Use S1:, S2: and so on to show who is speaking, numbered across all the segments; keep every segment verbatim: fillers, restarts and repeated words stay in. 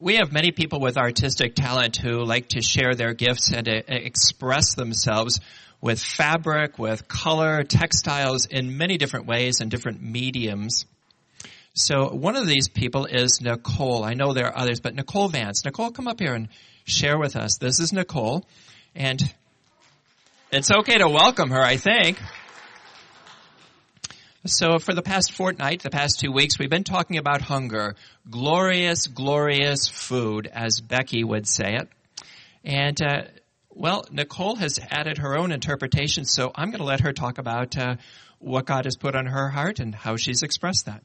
S1: we have many people with artistic talent who like to share their gifts and uh, express themselves with fabric, with color, textiles in many different ways and different mediums. So one of these people is Nicole. I know there are others, but Nicole Vance. Nicole, come up here and share with us. This is Nicole, and it's okay to welcome her, I think. So for the past fortnight, the past two weeks, we've been talking about hunger. Glorious, glorious food, as Becky would say it. And, uh, well, Nicole has added her own interpretation, so I'm going to let her talk about uh, what God has put on her heart and how she's expressed that.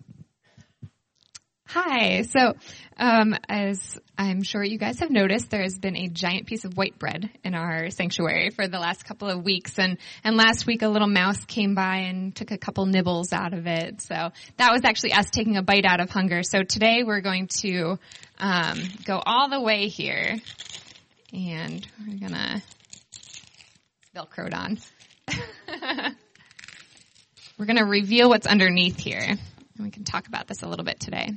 S2: Hi. So, um, as I'm sure you guys have noticed, there has been a giant piece of white bread in our sanctuary for the last couple of weeks. And, and last week a little mouse came by and took a couple nibbles out of it. So that was actually us taking a bite out of hunger. So today we're going to, um, go all the way here, and we're gonna Velcroed on. We're gonna reveal what's underneath here, and we can talk about this a little bit today.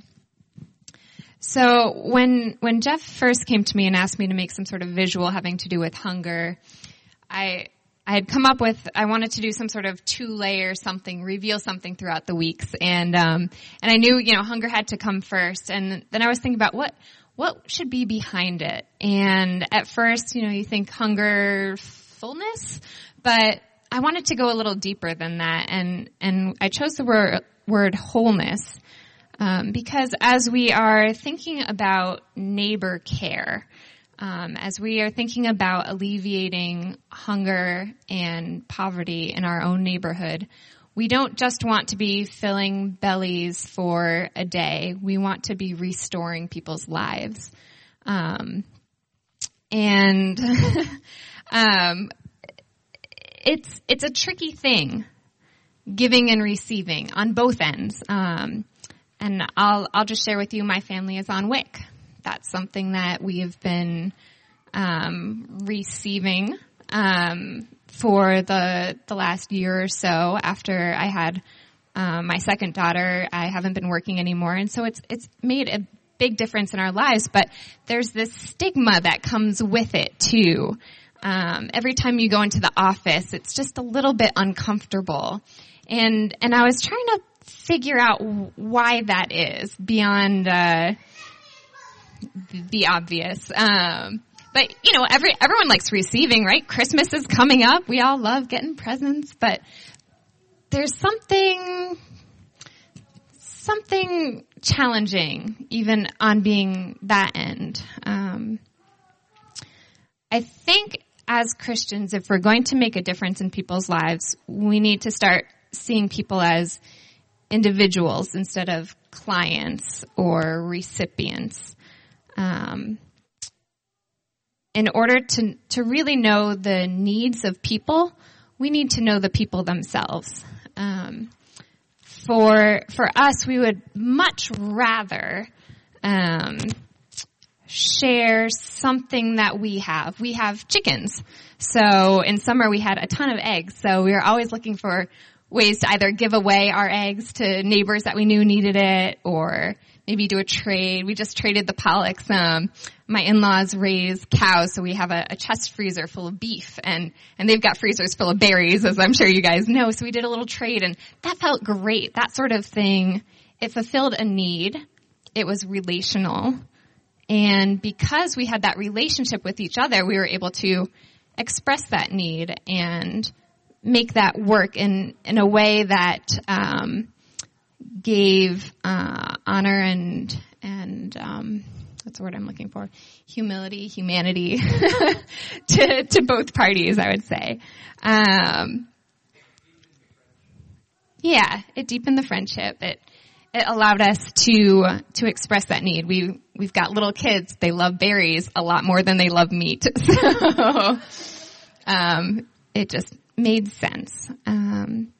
S2: So when when Jeff first came to me and asked me to make some sort of visual having to do with hunger, I I had come up with, I wanted to do some sort of two-layer something, reveal something throughout the weeks. And um and I knew, you know, hunger had to come first. And then I was thinking about what what should be behind it. And at first, you know, you think hunger, fullness, but I wanted to go a little deeper than that. And and I chose the word, word wholeness. Um, because as we are thinking about neighbor care, um, as we are thinking about alleviating hunger and poverty in our own neighborhood, we don't just want to be filling bellies for a day. We want to be restoring people's lives. Um, and um, it's it's a tricky thing, giving and receiving on both ends. Um, And I'll I'll just share with you, my family is on W I C. That's something that we have been um, receiving um, for the the last year or so. After I had um, my second daughter, I haven't been working anymore, and so it's it's made a big difference in our lives. But there's this stigma that comes with it too. Um, every time you go into the office, it's just a little bit uncomfortable, and and I was trying to figure out why that is beyond uh, the obvious. Um, but, you know, every everyone likes receiving, right? Christmas is coming up. We all love getting presents. But there's something, something challenging even on being that end. Um, I think as Christians, if we're going to make a difference in people's lives, we need to start seeing people as individuals instead of clients or recipients. Um, in order to to really know the needs of people, we need to know the people themselves. Um, for for us, we would much rather um, share something that we have. We have chickens, so in summer we had a ton of eggs. So we were always looking for ways to either give away our eggs to neighbors that we knew needed it, or maybe do a trade. We just traded the Pollocks. Um, my in-laws raise cows, so we have a, a chest freezer full of beef, and, and they've got freezers full of berries, as I'm sure you guys know. So we did a little trade, and that felt great. That sort of thing, it fulfilled a need. It was relational. And because we had that relationship with each other, we were able to express that need and make that work in, in a way that um, gave uh, honor and and um, what's the word I'm looking for? Humility, humanity to to both parties, I would say. Um, yeah, it deepened the friendship. It it allowed us to to express that need. We we've got little kids; they love berries a lot more than they love meat. So um, it just made sense. Um,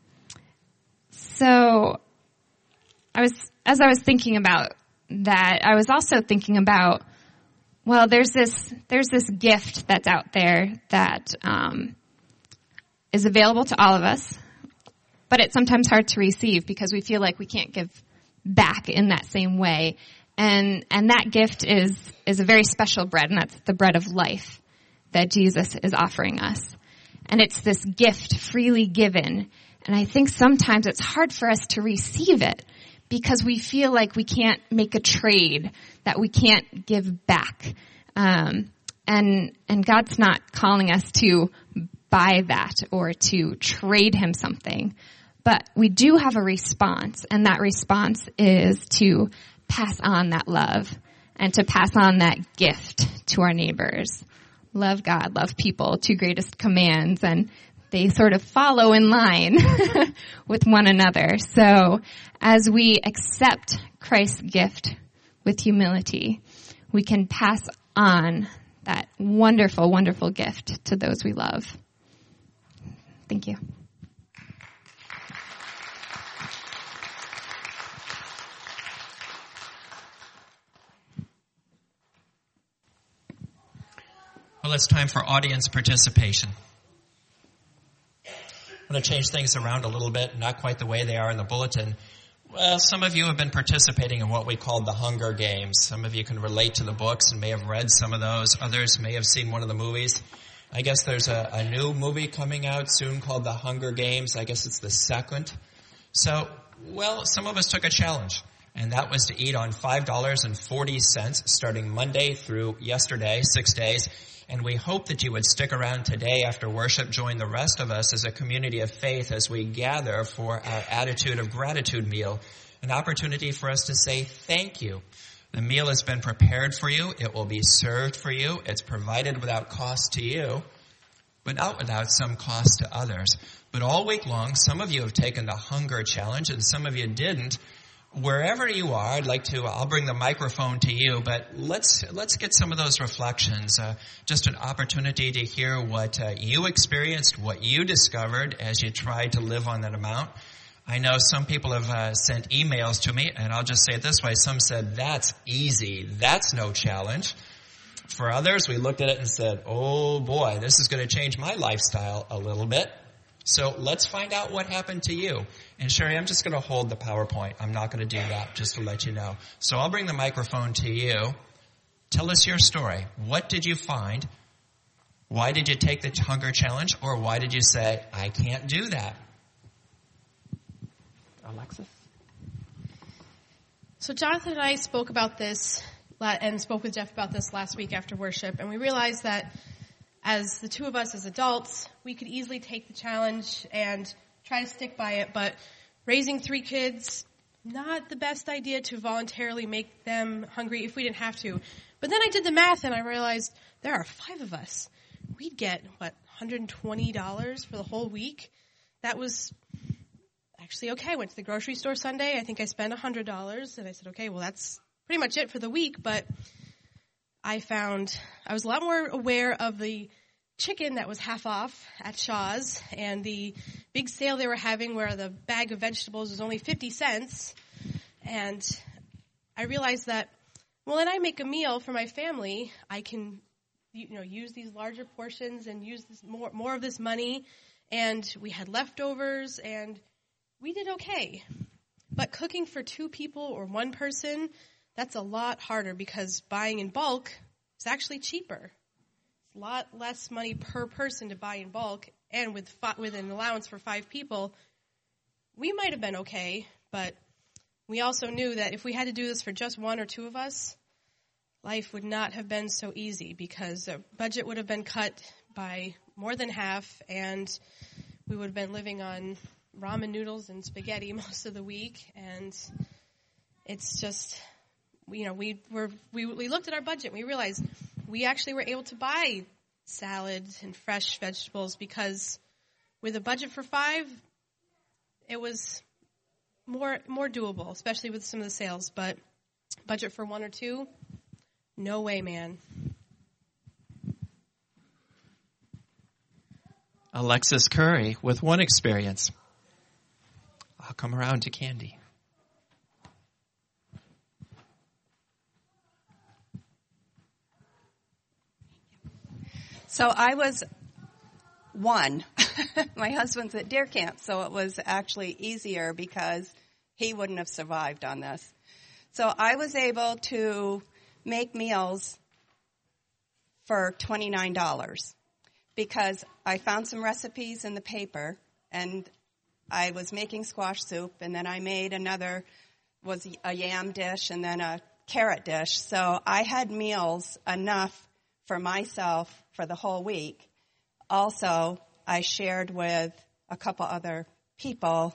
S2: so I was, as I was thinking about that, I was also thinking about, well, there's this, there's this gift that's out there that, um, is available to all of us, but it's sometimes hard to receive because we feel like we can't give back in that same way. And, and that gift is, is a very special bread, and that's the bread of life that Jesus is offering us. And it's this gift freely given. And I think sometimes it's hard for us to receive it because we feel like we can't make a trade, that we can't give back. Um, and, and God's not calling us to buy that or to trade him something. But we do have a response, and that response is to pass on that love and to pass on that gift to our neighbors. Love God, love people, two greatest commands, and they sort of follow in line with one another. So as we accept Christ's gift with humility, we can pass on that wonderful, wonderful gift to those we love. Thank you.
S1: Well, it's time for audience participation. I'm going to change things around a little bit, not quite the way they are in the bulletin. Well, some of you have been participating in what we call the Hunger Games. Some of you can relate to the books and may have read some of those. Others may have seen one of the movies. I guess there's a, a new movie coming out soon called The Hunger Games. I guess it's the second. So, well, some of us took a challenge, and that was to eat on five dollars and forty cents starting Monday through yesterday, six days. And we hope that you would stick around today after worship, join the rest of us as a community of faith as we gather for our Attitude of Gratitude meal, an opportunity for us to say thank you. The meal has been prepared for you. It will be served for you. It's provided without cost to you, but not without some cost to others. But all week long, some of you have taken the hunger challenge and some of you didn't. Wherever you are, I'd like to, I'll bring the microphone to you, but let's, let's get some of those reflections. Uh, just an opportunity to hear what uh, you experienced, what you discovered as you tried to live on that amount. I know some people have uh, sent emails to me, and I'll just say it this way. Some said, that's easy. That's no challenge. For others, we looked at it and said, oh boy, this is going to change my lifestyle a little bit. So let's find out what happened to you. And Sherry, I'm just going to hold the PowerPoint. I'm not going to do that, just to let you know. So I'll bring the microphone to you. Tell us your story. What did you find? Why did you take the hunger challenge? Or why did you say, I can't do that? Alexis?
S3: So Jonathan and I spoke about this and spoke with Jeff about this last week after worship. And we realized that as the two of us as adults, we could easily take the challenge and try to stick by it, but raising three kids, not the best idea to voluntarily make them hungry if we didn't have to. But then I did the math and I realized there are five of us. We'd get, what, one hundred twenty dollars for the whole week? That was actually okay. I went to the grocery store Sunday. I think I spent one hundred dollars, and I said, okay, well, that's pretty much it for the week, but I found I was a lot more aware of the chicken that was half off at Shaw's and the big sale they were having where the bag of vegetables was only fifty cents. And I realized that, well, when I make a meal for my family, I can, you know, use these larger portions and use this more, more of this money. And we had leftovers and we did okay. But cooking for two people or one person, that's a lot harder because buying in bulk is actually cheaper. It's a lot less money per person to buy in bulk, and with fi- with an allowance for five people, we might have been okay, but we also knew that if we had to do this for just one or two of us, life would not have been so easy because the budget would have been cut by more than half, and we would have been living on ramen noodles and spaghetti most of the week, and it's just, you know, we were we we looked at our budget and we realized we actually were able to buy salads and fresh vegetables because with a budget for five, it was more more doable, especially with some of the sales. But budget for one or two, no way, man.
S1: Alexis Curry with one experience. I'll come around to Candy.
S4: So I was one. My husband's at deer camp, so it was actually easier because he wouldn't have survived on this. So I was able to make meals for twenty-nine dollars because I found some recipes in the paper, and I was making squash soup, and then I made another, was a yam dish, and then a carrot dish. So I had meals enough for myself for the whole week. Also, I shared with a couple other people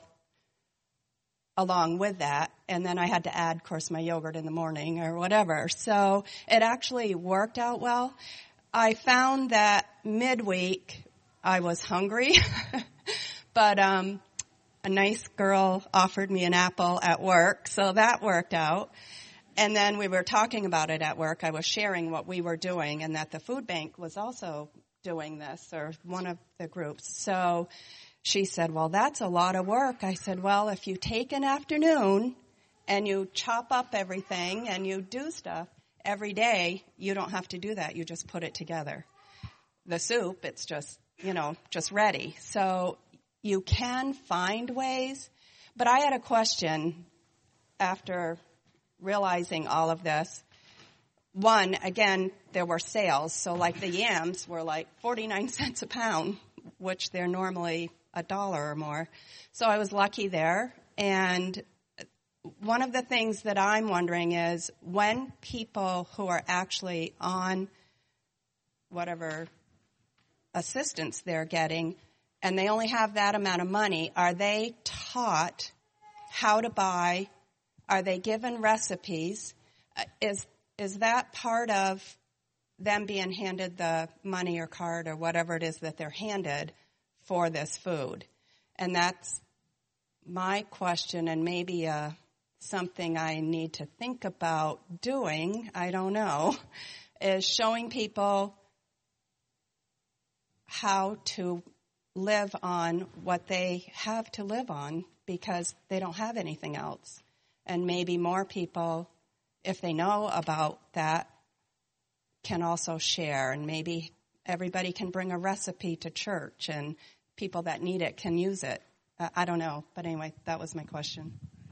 S4: along with that, and then I had to add, of course, my yogurt in the morning or whatever. So it actually worked out well. I found that midweek I was hungry, but um, a nice girl offered me an apple at work, so that worked out. And then we were talking about it at work. I was sharing what we were doing and that the food bank was also doing this, or one of the groups. So she said, well, that's a lot of work. I said, well, if you take an afternoon and you chop up everything and you do stuff every day, you don't have to do that. You just put it together. The soup, it's just, you know, just ready. So you can find ways. But I had a question after realizing all of this. One, again, there were sales. So like the yams were like forty-nine cents a pound, which they're normally a dollar or more. So I was lucky there. And one of the things that I'm wondering is when people who are actually on whatever assistance they're getting, and they only have that amount of money, are they taught how to buy? Are they given recipes? Is is that part of them being handed the money or card or whatever it is that they're handed for this food? And that's my question, and maybe uh, something I need to think about doing, I don't know, is showing people how to live on what they have to live on because they don't have anything else. And maybe more people, if they know about that, can also share. And maybe everybody can bring a recipe to church and people that need it can use it. Uh, I don't know. But anyway, that was my question.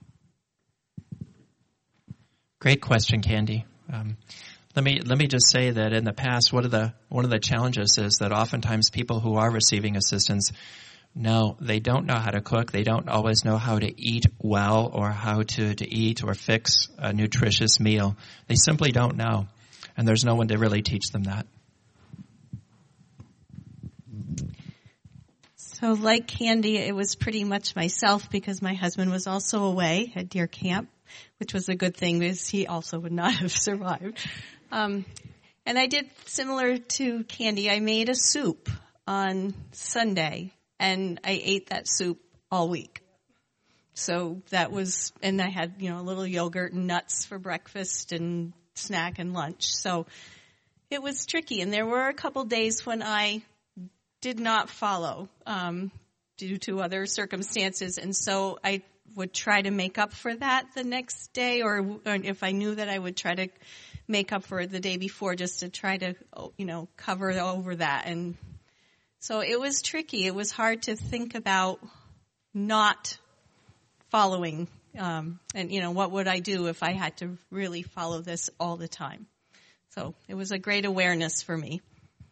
S1: Great question, Candy. Um, let me let me just say that in the past, one of the one of the challenges is that oftentimes people who are receiving assistance, no, they don't know how to cook. They don't always know how to eat well or how to, to eat or fix a nutritious meal. They simply don't know. And there's no one to really teach them that.
S5: So like Candy, it was pretty much myself because my husband was also away at deer camp, which was a good thing because he also would not have survived. Um, and I did similar to Candy. I made a soup on Sunday. And I ate that soup all week. So that was, and I had, you know, a little yogurt and nuts for breakfast and snack and lunch. So it was tricky. And there were a couple days when I did not follow um, due to other circumstances. And so I would try to make up for that the next day, or, or if I knew that I would try to make up for it the day before just to try to, you know, cover over that. And so it was tricky. It was hard to think about not following, um, and, you know, what would I do if I had to really follow this all the time? So it was a great awareness for me.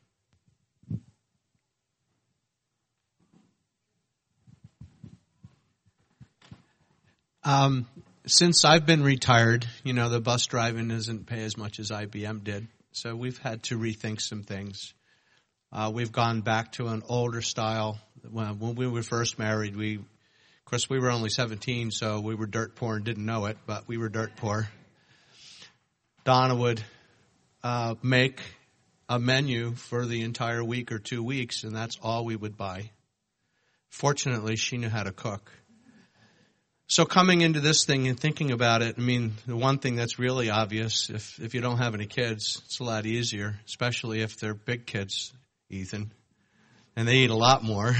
S6: Um, since I've been retired, you know, the bus driving doesn't pay as much as I B M did, so we've had to rethink some things. Uh, we've gone back to an older style. When, when we were first married, we, of course, we were only seventeen, so we were dirt poor and didn't know it, but we were dirt poor. Donna would uh, make a menu for the entire week or two weeks, and that's all we would buy. Fortunately, she knew how to cook. So coming into this thing and thinking about it, I mean, the one thing that's really obvious, if, if you don't have any kids, it's a lot easier, especially if they're big kids. Ethan, and they eat a lot more.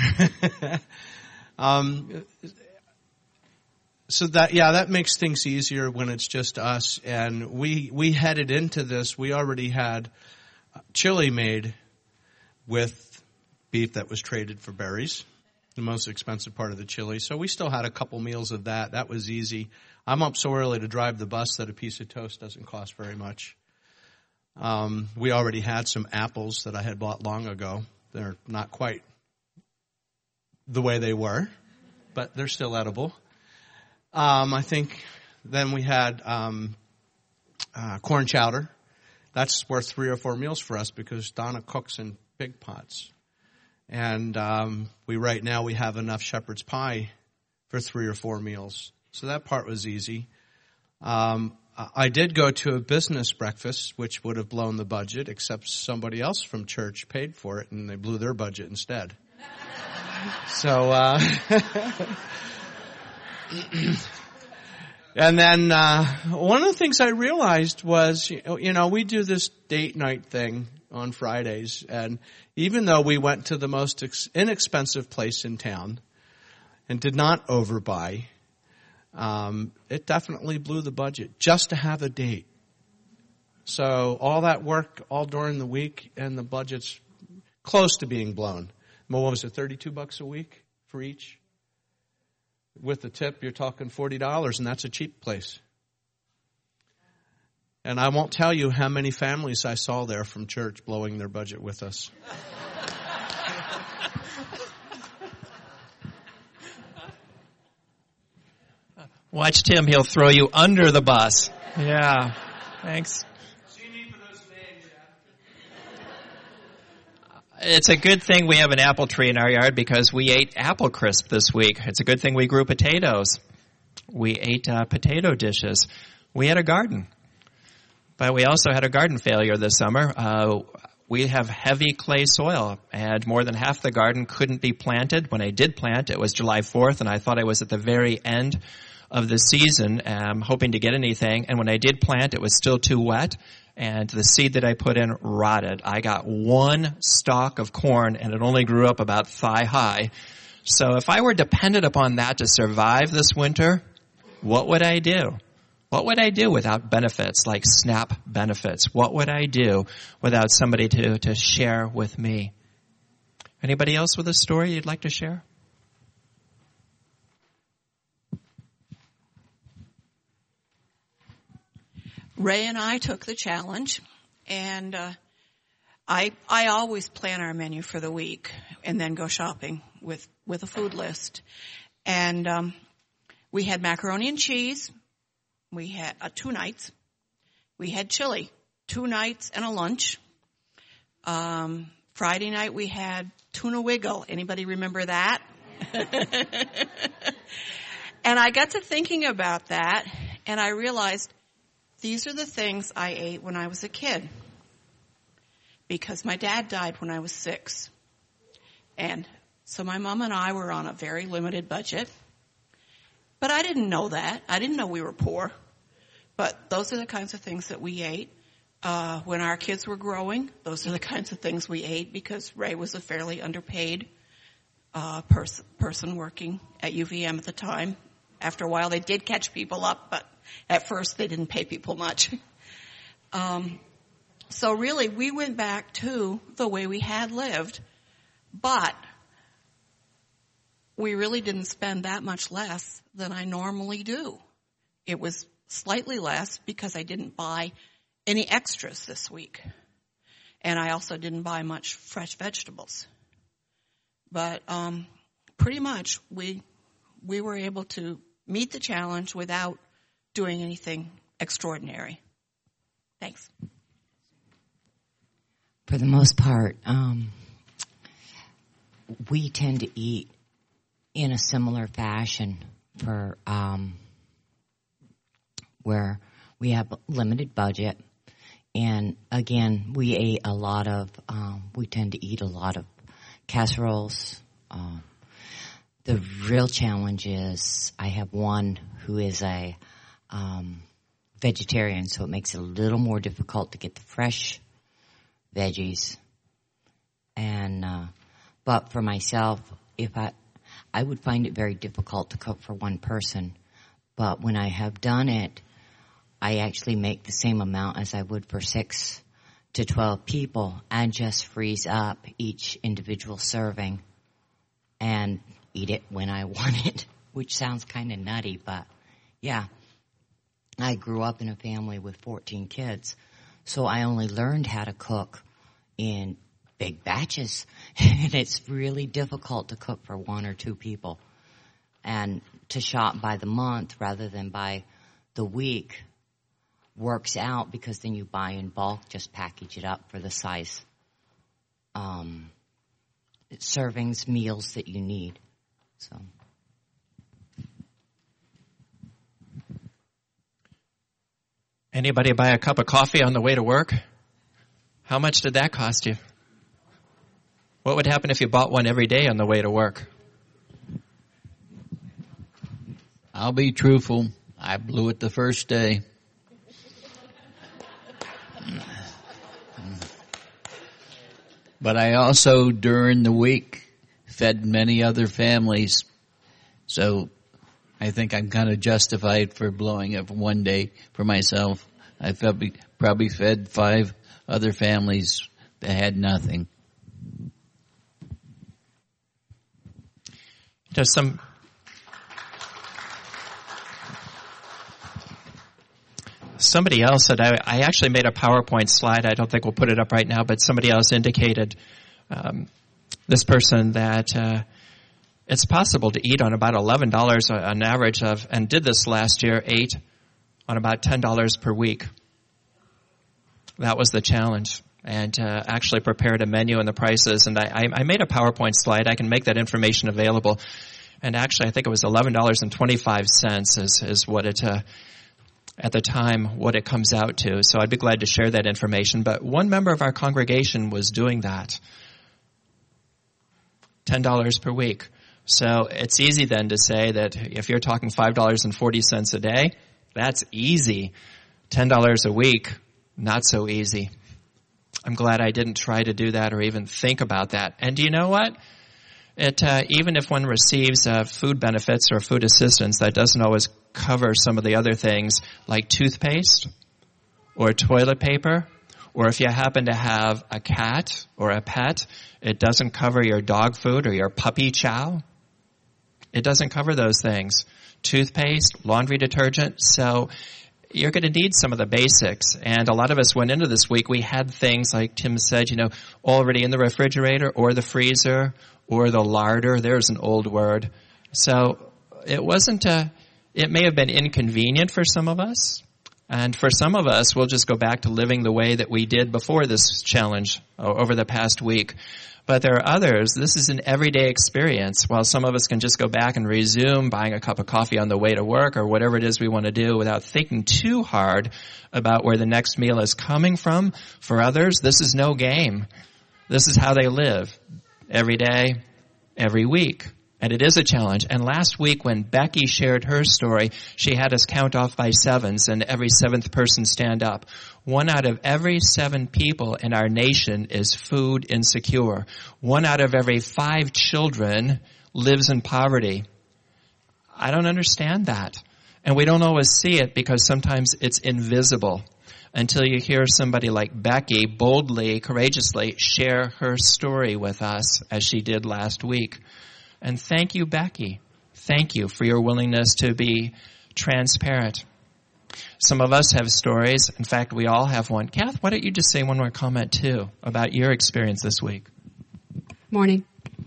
S6: um, so that, yeah, that makes things easier when it's just us. And we, we headed into this, we already had chili made with beef that was traded for berries, the most expensive part of the chili. So we still had a couple meals of that. That was easy. I'm up so early to drive the bus that a piece of toast doesn't cost very much. Um, we already had some apples that I had bought long ago. They're not quite the way they were, but they're still edible. Um, I think then we had um, uh, corn chowder. That's worth three or four meals for us because Donna cooks in big pots. And um, we right now we have enough shepherd's pie for three or four meals. So that part was easy. Um, I did go to a business breakfast, which would have blown the budget, except somebody else from church paid for it, and they blew their budget instead. So, uh, and then uh, one of the things I realized was, you know, we do this date night thing on Fridays, and even though we went to the most ex- inexpensive place in town and did not overbuy, um, it definitely blew the budget just to have a date. So all that work all during the week, and the budget's close to being blown. Well, what was it, thirty-two bucks a week for each? With the tip, you're talking forty dollars, and that's a cheap place. And I won't tell you how many families I saw there from church blowing their budget with us.
S1: Watch Tim, he'll throw you under the bus. Yeah, thanks. It's a good thing we have an apple tree in our yard because we ate apple crisp this week. It's a good thing we grew potatoes. We ate uh, potato dishes. We had a garden. But we also had a garden failure this summer. Uh, we have heavy clay soil, and more than half the garden couldn't be planted. When I did plant, it was July fourth, and I thought I was at the very end of the season, um, hoping to get anything. And when I did plant, it was still too wet, and the seed that I put in rotted. I got one stalk of corn, and it only grew up about thigh high. So if I were dependent upon that to survive this winter, what would I do? What would I do without benefits like SNAP benefits? What would I do without somebody to, to share with me? Anybody else with a story you'd like to share?
S7: Ray and I took the challenge, and uh, I I always plan our menu for the week and then go shopping with, with a food list. And um, we had macaroni and cheese. We had uh, two nights. We had chili, two nights and a lunch. Um, Friday night we had tuna wiggle. Anybody remember that? And I got to thinking about that, and I realized these are the things I ate when I was a kid. Because my dad died when I was six. And so my mom and I were on a very limited budget. But I didn't know that. I didn't know we were poor. But those are the kinds of things that we ate. Uh, when our kids were growing, those are the kinds of things we ate because Ray was a fairly underpaid uh, pers- person working at U V M at the time. After a while, they did catch people up, but at first they didn't pay people much. um, so really, we went back to the way we had lived, but we really didn't spend that much less than I normally do. It was slightly less because I didn't buy any extras this week. And I also didn't buy much fresh vegetables. But um, pretty much we we were able to meet the challenge without doing anything extraordinary. Thanks.
S8: For the most part, um, we tend to eat in a similar fashion for um, where we have a limited budget. And again, we ate a lot of, um, we tend to eat a lot of casseroles. Um, the real challenge is I have one who is a um, vegetarian, so it makes it a little more difficult to get the fresh veggies. And uh, but for myself, if I, I would find it very difficult to cook for one person. But when I have done it, I actually make the same amount as I would for six to twelve people and just freeze up each individual serving and eat it when I want it, which sounds kind of nutty, but yeah. I grew up in a family with fourteen kids, So I only learned how to cook in big batches. And it's really difficult to cook for one or two people. And to shop by the month rather than by the week works out, because then you buy in bulk, just package it up for the size um, servings, meals that you need. So.
S1: Anybody buy a cup of coffee on the way to work? How much did that cost you? What would happen if you bought one every day on the way to work?
S9: I'll be truthful. I blew it the first day. But I also, during the week, fed many other families. So I think I'm kind of justified for blowing it for one day for myself. I probably, probably fed five other families that had nothing.
S1: There's some... Somebody else said, I, I actually made a PowerPoint slide. I don't think we'll put it up right now, but somebody else indicated, um, this person, that uh, it's possible to eat on about eleven dollars on average of, and did this last year, ate on about ten dollars per week. That was the challenge. And uh, actually prepared a menu and the prices. And I, I made a PowerPoint slide. I can make that information available. And actually, I think it was eleven dollars and twenty-five cents is, is what it... Uh, at the time, what it comes out to. So I'd be glad to share that information. But one member of our congregation was doing that. ten dollars per week. So it's easy then to say that if you're talking five dollars and forty cents a day, that's easy. ten dollars a week, not so easy. I'm glad I didn't try to do that or even think about that. And do you know what? It, uh, even if one receives uh, food benefits or food assistance, that doesn't always cover some of the other things like toothpaste or toilet paper, or if you happen to have a cat or a pet, it doesn't cover your dog food or your puppy chow. It doesn't cover those things. Toothpaste, laundry detergent. So you're going to need some of the basics. And a lot of us went into this week, we had things like Tim said, you know, already in the refrigerator or the freezer or the larder. There's an old word. So it wasn't a, it may have been inconvenient for some of us. And for some of us, we'll just go back to living the way that we did before this challenge over the past week. But there are others, this is an everyday experience. While some of us can just go back and resume buying a cup of coffee on the way to work or whatever it is we want to do without thinking too hard about where the next meal is coming from. For others, this is no game. This is how they live every day, every week. And it is a challenge. And last week when Becky shared her story, she had us count off by sevens and every seventh person stand up. One out of every seven people in our nation is food insecure. One out of every five children lives in poverty. I don't understand that. And we don't always see it because sometimes it's invisible until you hear somebody like Becky boldly, courageously share her story with us as she did last week. And thank you, Becky. Thank you for your willingness to be transparent. Some of us have stories. In fact, we all have one. Kath, why don't you just say one more comment, too, about your experience this week?
S10: Morning.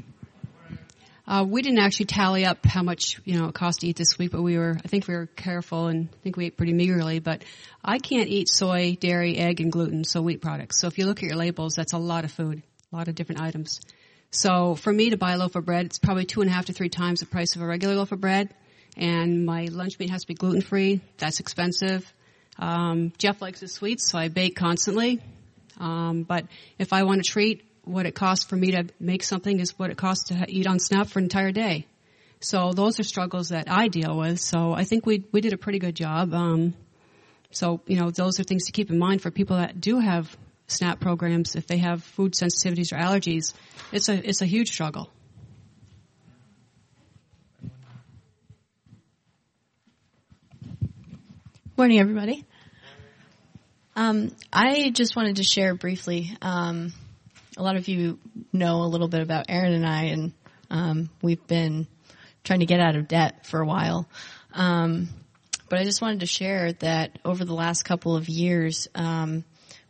S10: Uh, we didn't actually tally up how much, you know, it cost to eat this week, but we were, I think we were careful and I think we ate pretty meagerly. But I can't eat soy, dairy, egg, and gluten, so wheat products. So if you look at your labels, that's a lot of food, a lot of different items. So for me to buy a loaf of bread, it's probably two and a half to three times the price of a regular loaf of bread. And my lunch meat has to be gluten-free. That's expensive. Um, Jeff likes his sweets, so I bake constantly. Um, but if I want a treat, what it costs for me to make something is what it costs to eat on Snap for an entire day. So those are struggles that I deal with. So I think we we did a pretty good job. Um, so, you know, those are things to keep in mind for people that do have SNAP programs. If they have food sensitivities or allergies, it's a it's a huge struggle.
S11: Morning, everybody. Um, I just wanted to share briefly. Um, a lot of you know a little bit about Aaron and I, and um, we've been trying to get out of debt for a while. Um, but I just wanted to share that over the last couple of years, um,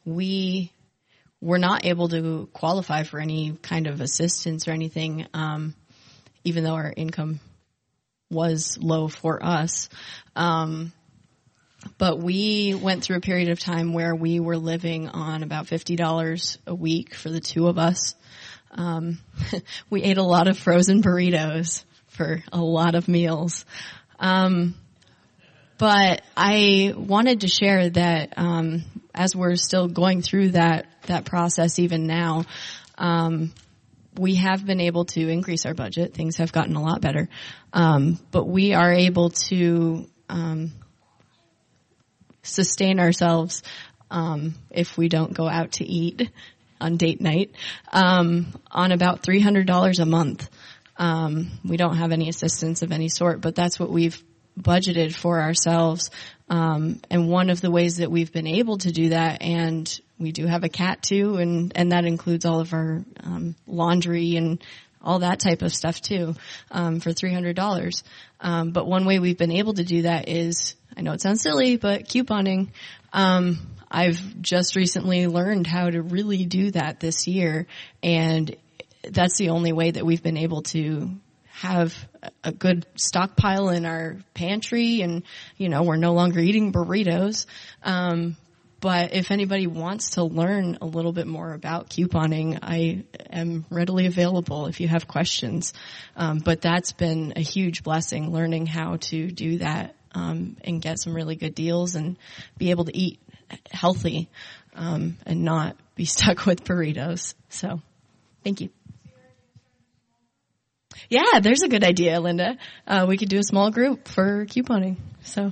S11: we were not able to qualify for any kind of assistance or anything, um, even though our income was low for us. Um, but we went through a period of time where we were living on about fifty dollars a week for the two of us. Um, we ate a lot of frozen burritos for a lot of meals. Um, but I wanted to share that, um, as we're still going through that, that process even now, um, we have been able to increase our budget. Things have gotten a lot better. Um, but we are able to, um, sustain ourselves, um, if we don't go out to eat on date night, um, on about three hundred dollars a month. Um, we don't have any assistance of any sort, but that's what we've budgeted for ourselves. Um, and one of the ways that we've been able to do that, and we do have a cat too, and, and that includes all of our, um, laundry and all that type of stuff too, um, for three hundred dollars. Um, but one way we've been able to do that is, I know it sounds silly, but couponing. Um, I've just recently learned how to really do that this year, and that's the only way that we've been able to have a good stockpile in our pantry, and, you know, we're no longer eating burritos. Um, but if anybody wants to learn a little bit more about couponing, I am readily available if you have questions. Um, but that's been a huge blessing, learning how to do that, um, and get some really good deals and be able to eat healthy, um, and not be stuck with burritos. So, thank you. Yeah, there's a good idea, Linda. Uh, we could do a small group for couponing. So,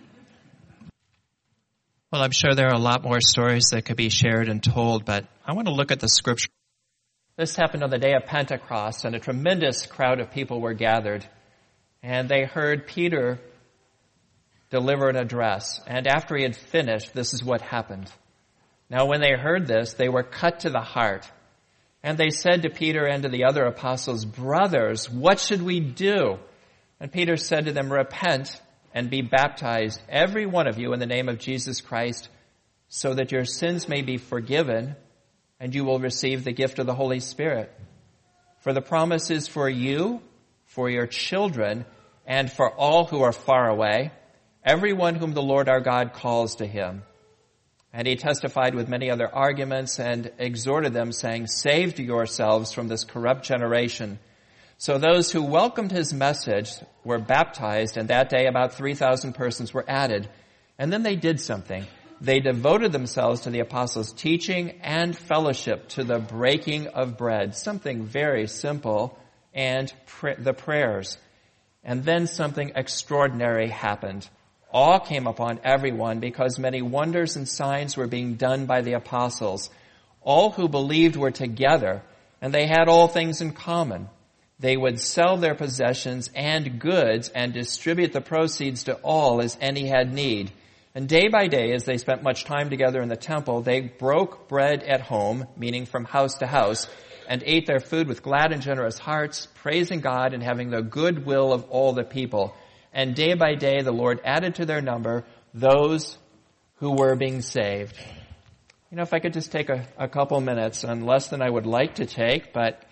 S1: well, I'm sure there are a lot more stories that could be shared and told, but I want to look at the scripture. This happened on the day of Pentecost, and a tremendous crowd of people were gathered, and they heard Peter deliver an address. And after he had finished, this is what happened. Now, when they heard this, they were cut to the heart. And they said to Peter and to the other apostles, "Brothers, what should we do?" And Peter said to them, "Repent and be baptized, every one of you, in the name of Jesus Christ, so that your sins may be forgiven, and you will receive the gift of the Holy Spirit. For the promise is for you, for your children, and for all who are far away, everyone whom the Lord our God calls to him." And he testified with many other arguments and exhorted them, saying, "Save yourselves from this corrupt generation." So those who welcomed his message were baptized, and that day about three thousand persons were added. And then they did something. They devoted themselves to the apostles' teaching and fellowship, to the breaking of bread. Something very simple, and pr- the prayers. And then something extraordinary happened. Awe came upon everyone because many wonders and signs were being done by the apostles. All who believed were together, and they had all things in common. They would sell their possessions and goods and distribute the proceeds to all as any had need. And day by day, as they spent much time together in the temple, they broke bread at home, meaning from house to house, and ate their food with glad and generous hearts, praising God and having the good will of all the people. And day by day, the Lord added to their number those who were being saved. You know, if I could just take a, a couple minutes, and less than I would like to take, but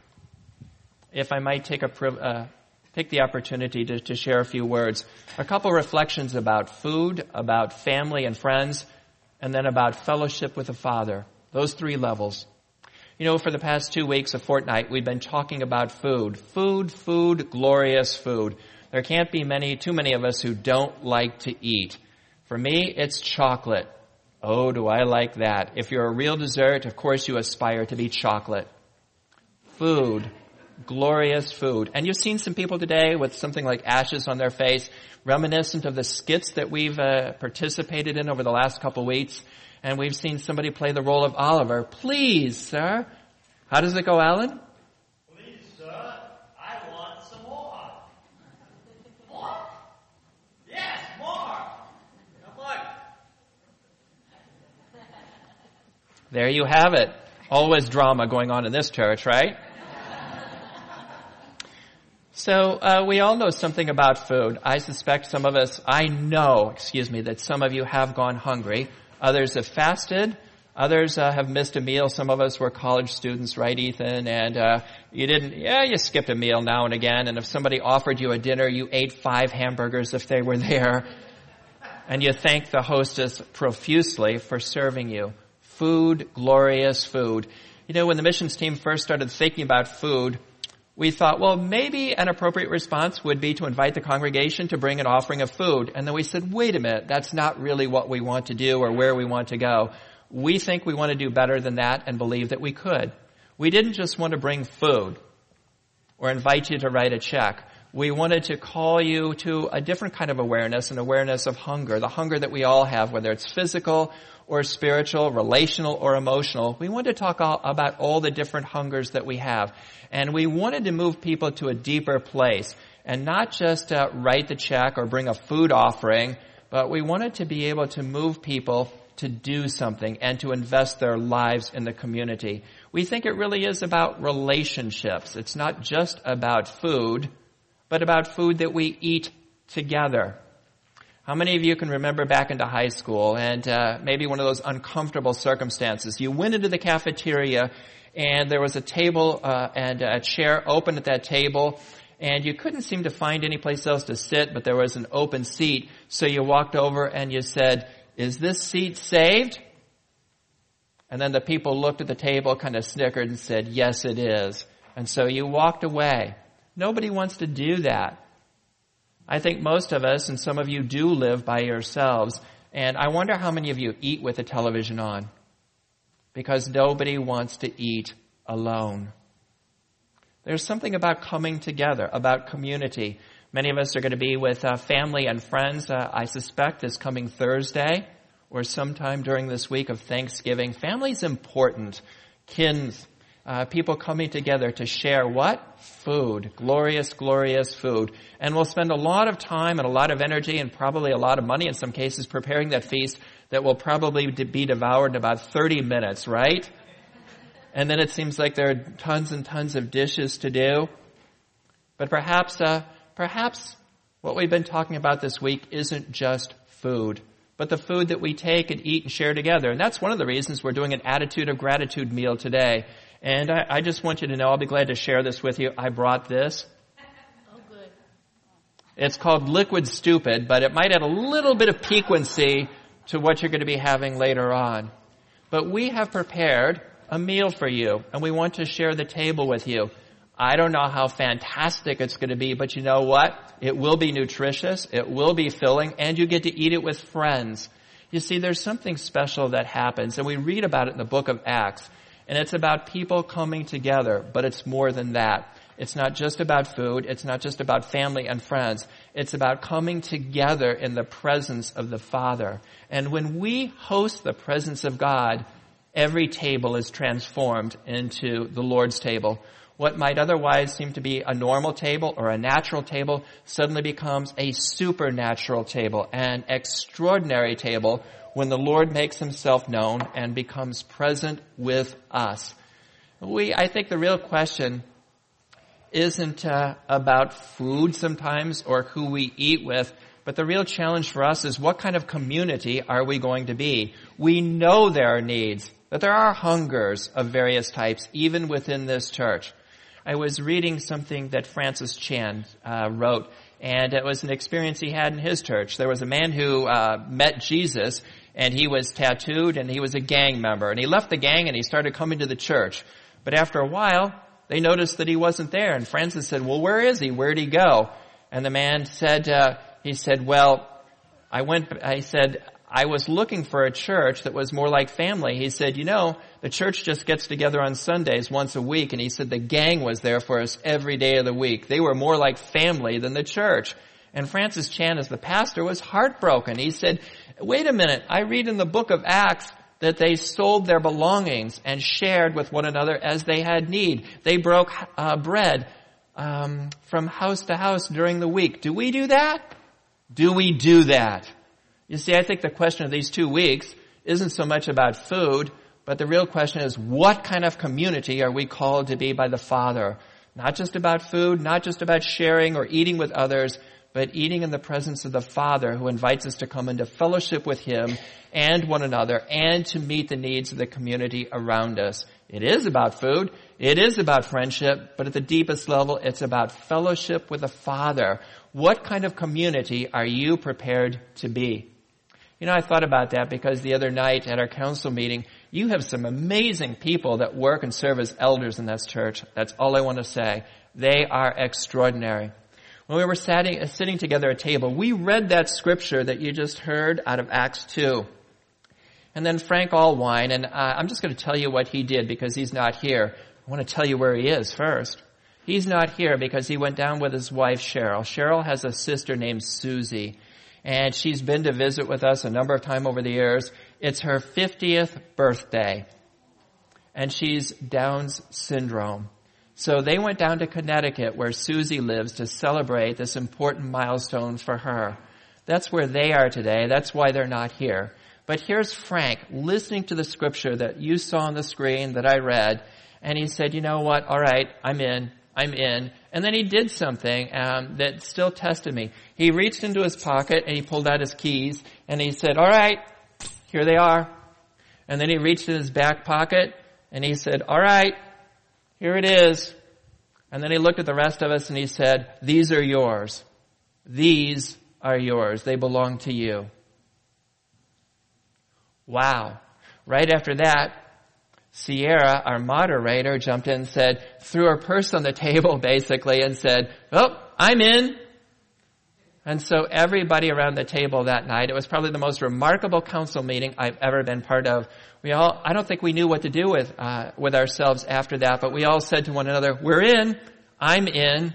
S1: if I might take a uh, take the opportunity to, to share a few words. A couple reflections about food, about family and friends, and then about fellowship with the Father. Those three levels. You know, for the past two weeks, a fortnight, we've been talking about food. Food, food, glorious food. There can't be many, too many of us who don't like to eat. For me, it's chocolate. Oh, do I like that. If you're a real dessert, of course you aspire to be chocolate. Food, glorious food. And you've seen some people today with something like ashes on their face, reminiscent of the skits that we've uh, participated in over the last couple weeks. And we've seen somebody play the role of Oliver. Please, sir. How does it go, Alan?
S12: Please, sir. I want some more. More? Yes, more. How much?
S1: There you have it. Always drama going on in this church, right? So uh, we all know something about food. I suspect some of us, I know, excuse me, that some of you have gone hungry. Others have fasted. Others uh, have missed a meal. Some of us were college students, right, Ethan? And uh, you didn't, yeah, you skipped a meal now and again. And if somebody offered you a dinner, you ate five hamburgers if they were there. And you thanked the hostess profusely for serving you. Food, glorious food. You know, when the missions team first started thinking about food, we thought, well, maybe an appropriate response would be to invite the congregation to bring an offering of food. And then we said, wait a minute, that's not really what we want to do or where we want to go. We think we want to do better than that and believe that we could. We didn't just want to bring food or invite you to write a check. We wanted to call you to a different kind of awareness, an awareness of hunger, the hunger that we all have, whether it's physical or spiritual, relational or emotional. We wanted to talk all about all the different hungers that we have. And we wanted to move people to a deeper place and not just uh, write the check or bring a food offering, but we wanted to be able to move people to do something and to invest their lives in the community. We think it really is about relationships. It's not just about food, but about food that we eat together. How many of you can remember back into high school and uh, maybe one of those uncomfortable circumstances? You went into the cafeteria and there was a table uh, and a chair open at that table, and you couldn't seem to find any place else to sit, but there was an open seat. So you walked over and you said, "Is this seat saved?" And then the people looked at the table, kind of snickered and said, "Yes, it is." And so you walked away. Nobody wants to do that. I think most of us, and some of you do live by yourselves, and I wonder how many of you eat with the television on, because nobody wants to eat alone. There's something about coming together, about community. Many of us are going to be with uh, family and friends, uh, I suspect, this coming Thursday or sometime during this week of Thanksgiving. Family's important. Kins, uh, people coming together to share what? Food. Glorious, glorious food. And we'll spend a lot of time and a lot of energy and probably a lot of money in some cases preparing that feast that will probably be devoured in about thirty minutes, right? And then it seems like there are tons and tons of dishes to do. But perhaps, uh, perhaps what we've been talking about this week isn't just food, but the food that we take and eat and share together. And that's one of the reasons we're doing an Attitude of Gratitude meal today. And I, I just want you to know, I'll be glad to share this with you. I brought this.
S3: Oh, good.
S1: It's called Liquid Stupid, but it might add a little bit of piquancy to what you're going to be having later on. But we have prepared a meal for you, and we want to share the table with you. I don't know how fantastic it's going to be, but you know what? It will be nutritious, it will be filling, and you get to eat it with friends. You see, there's something special that happens, and we read about it in the book of Acts, and it's about people coming together, but it's more than that. It's not just about food, it's not just about family and friends. It's about coming together in the presence of the Father. And when we host the presence of God, every table is transformed into the Lord's table. What might otherwise seem to be a normal table or a natural table suddenly becomes a supernatural table, an extraordinary table when the Lord makes himself known and becomes present with us. We, I think the real question isn't uh, about food sometimes or who we eat with, but the real challenge for us is what kind of community are we going to be? We know there are needs, that there are hungers of various types, even within this church. I was reading something that Francis Chan uh, wrote, and it was an experience he had in his church. There was a man who uh, met Jesus, and he was tattooed, and he was a gang member. And he left the gang, and he started coming to the church. But after a while, they noticed that he wasn't there, and Francis said, "Well, where is he? Where'd he go?" And the man said, uh, he said, "Well, I went, I said, I was looking for a church that was more like family." He said, "You know, the church just gets together on Sundays once a week." And he said, "The gang was there for us every day of the week. They were more like family than the church." And Francis Chan, as the pastor, was heartbroken. He said, "Wait a minute, I read in the book of Acts that they sold their belongings and shared with one another as they had need. They broke uh, bread um, from house to house during the week. Do we do that? Do we do that?" You see, I think the question of these two weeks isn't so much about food, but the real question is, what kind of community are we called to be by the Father? Not just about food, not just about sharing or eating with others, but eating in the presence of the Father who invites us to come into fellowship with Him and one another and to meet the needs of the community around us. It is about food. It is about friendship, but at the deepest level, it's about fellowship with the Father. What kind of community are you prepared to be? You know, I thought about that because the other night at our council meeting, you have some amazing people that work and serve as elders in this church. That's all I want to say. They are extraordinary. When we were sitting, sitting together at table, we read that scripture that you just heard out of Acts two. And then Frank Allwine, and uh, I'm just going to tell you what he did because he's not here. I want to tell you where he is first. He's not here because he went down with his wife, Cheryl. Cheryl has a sister named Susie, and she's been to visit with us a number of times over the years. It's her fiftieth birthday, and she's Down's syndrome. So they went down to Connecticut, where Susie lives, to celebrate this important milestone for her. That's where they are today. That's why they're not here. But here's Frank listening to the scripture that you saw on the screen that I read, and he said, you know what, all right, I'm in, I'm in. And then he did something um, that still tested me. He reached into his pocket and he pulled out his keys, and he said, all right, here they are. And then he reached in his back pocket and he said, all right, here it is. And then he looked at the rest of us and he said, these are yours. These are yours. They belong to you. Wow. Right after that, Sierra, our moderator, jumped in and said, threw her purse on the table basically and said, oh, I'm in. And so everybody around the table that night, it was probably the most remarkable council meeting I've ever been part of. We all, I don't think we knew what to do with, uh, with ourselves after that, but we all said to one another, we're in, I'm in.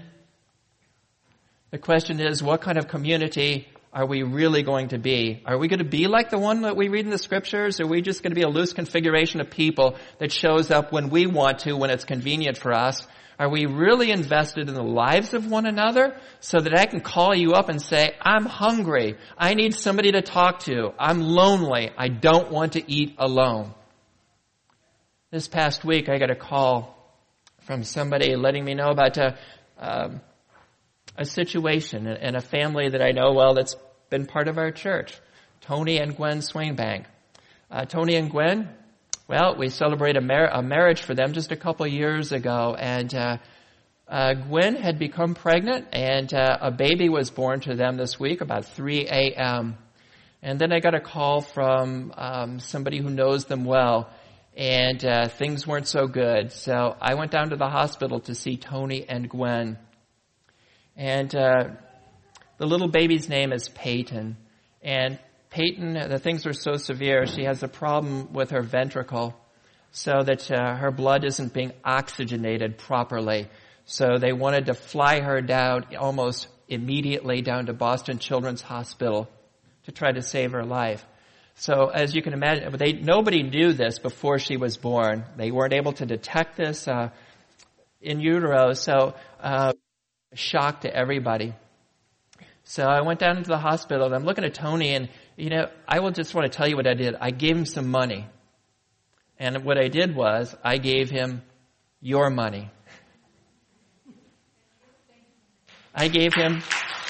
S1: The question is, what kind of community are we really going to be? Are we going to be like the one that we read in the scriptures? Or are we just going to be a loose configuration of people that shows up when we want to, when it's convenient for us? Are we really invested in the lives of one another so that I can call you up and say, I'm hungry. I need somebody to talk to. I'm lonely. I don't want to eat alone. This past week, I got a call from somebody letting me know about a, um, a situation in a family that I know well that's been part of our church. Tony and Gwen Swingbank. Uh, Tony and Gwen, well, we celebrated a, mar- a marriage for them just a couple years ago, and uh, uh, Gwen had become pregnant, and uh, a baby was born to them this week about three a.m. And then I got a call from um, somebody who knows them well, and uh, things weren't so good. So I went down to the hospital to see Tony and Gwen. And uh, the little baby's name is Peyton. And Peyton, the things are so severe, she has a problem with her ventricle so that uh, her blood isn't being oxygenated properly. So they wanted to fly her down almost immediately down to Boston Children's Hospital to try to save her life. So as you can imagine, they, nobody knew this before she was born. They weren't able to detect this uh, in utero. So uh, shock to everybody. So I went down into the hospital and I'm looking at Tony, and, you know, I will just want to tell you what I did. I gave him some money. And what I did was I gave him your money. I gave him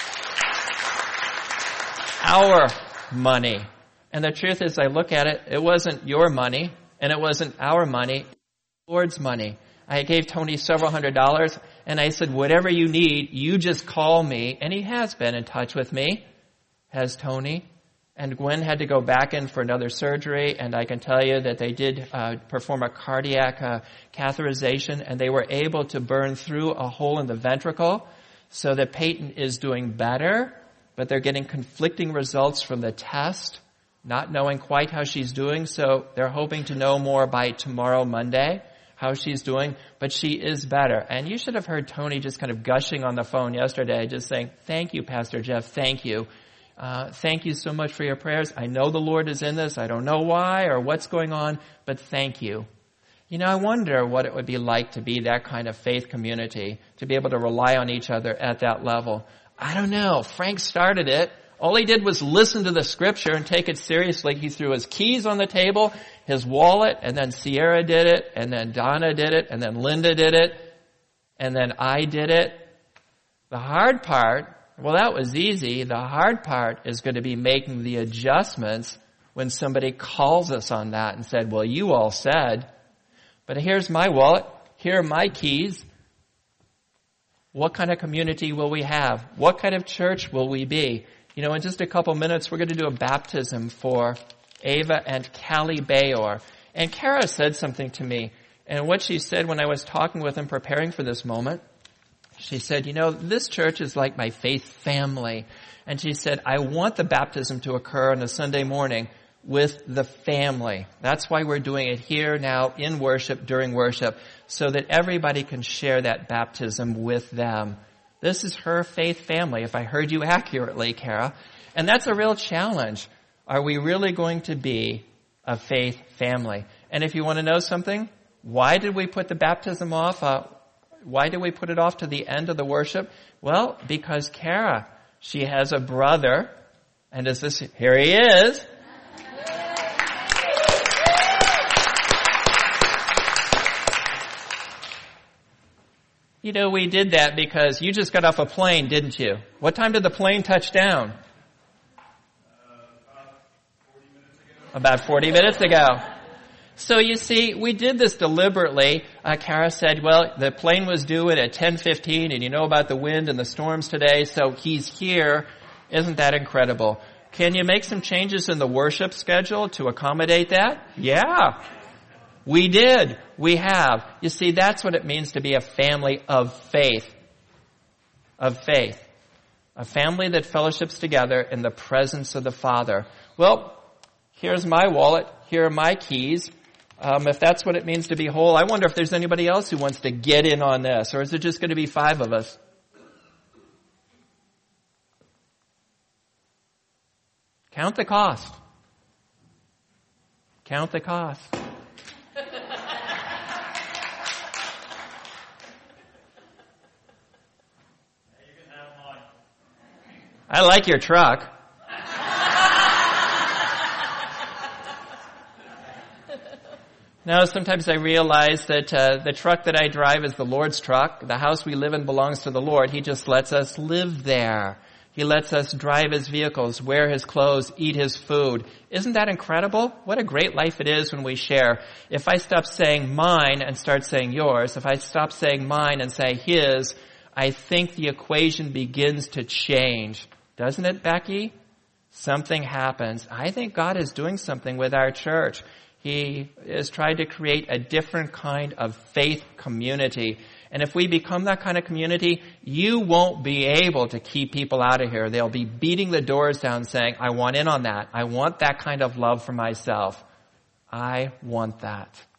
S1: our money. And the truth is, I look at it, it wasn't your money and it wasn't our money, it was the Lord's money. I gave Tony several hundred dollars, and I said, whatever you need, you just call me. And he has been in touch with me, has Tony. And Gwen had to go back in for another surgery, and I can tell you that they did uh, perform a cardiac uh, catheterization, and they were able to burn through a hole in the ventricle so that Peyton is doing better, but they're getting conflicting results from the test, not knowing quite how she's doing. So they're hoping to know more by tomorrow, Monday, how she's doing, but she is better. And you should have heard Tony just kind of gushing on the phone yesterday, just saying, thank you, Pastor Jeff, thank you. Uh, thank you so much for your prayers. I know the Lord is in this. I don't know why or what's going on, but thank you. You know, I wonder what it would be like to be that kind of faith community, to be able to rely on each other at that level. I don't know. Frank started it. All he did was listen to the scripture and take it seriously. He threw his keys on the table, his wallet, and then Sierra did it, and then Donna did it, and then Linda did it, and then I did it. The hard part Well, that was easy. The hard part is going to be making the adjustments when somebody calls us on that and said, well, you all said, but here's my wallet, here are my keys. What kind of community will we have? What kind of church will we be? You know, in just a couple minutes, we're going to do a baptism for Ava and Callie Bayor. And Kara said something to me. And what she said when I was talking with them, preparing for this moment, she said, you know, this church is like my faith family. And she said, I want the baptism to occur on a Sunday morning with the family. That's why we're doing it here now in worship, during worship, so that everybody can share that baptism with them. This is her faith family, if I heard you accurately, Kara. And that's a real challenge. Are we really going to be a faith family? And if you want to know something, why did we put the baptism off? Uh, why did we put it off to the end of the worship? Well, because Kara, she has a brother, and is this, here he is. You know, we did that because you just got off a plane, didn't you? What time did the plane touch down? About forty minutes ago. So you see, we did this deliberately. Uh, Kara said, well, the plane was due at ten fifteen, and you know about the wind and the storms today, so he's here. Isn't that incredible? Can you make some changes in the worship schedule to accommodate that? Yeah. We did. We have. You see, that's what it means to be a family of faith. Of faith. A family that fellowships together in the presence of the Father. Well, here's my wallet. Here are my keys. Um, if that's what it means to be whole, I wonder if there's anybody else who wants to get in on this, or is it just going to be five of us? Count the cost. Count the cost. I like your truck. Now, sometimes I realize that uh, the truck that I drive is the Lord's truck. The house we live in belongs to the Lord. He just lets us live there. He lets us drive His vehicles, wear His clothes, eat His food. Isn't that incredible? What a great life it is when we share. If I stop saying mine and start saying yours, if I stop saying mine and say His, I think the equation begins to change. Doesn't it, Becky? Something happens. I think God is doing something with our church. He is trying to create a different kind of faith community. And if we become that kind of community, you won't be able to keep people out of here. They'll be beating the doors down saying, I want in on that. I want that kind of love for myself. I want that.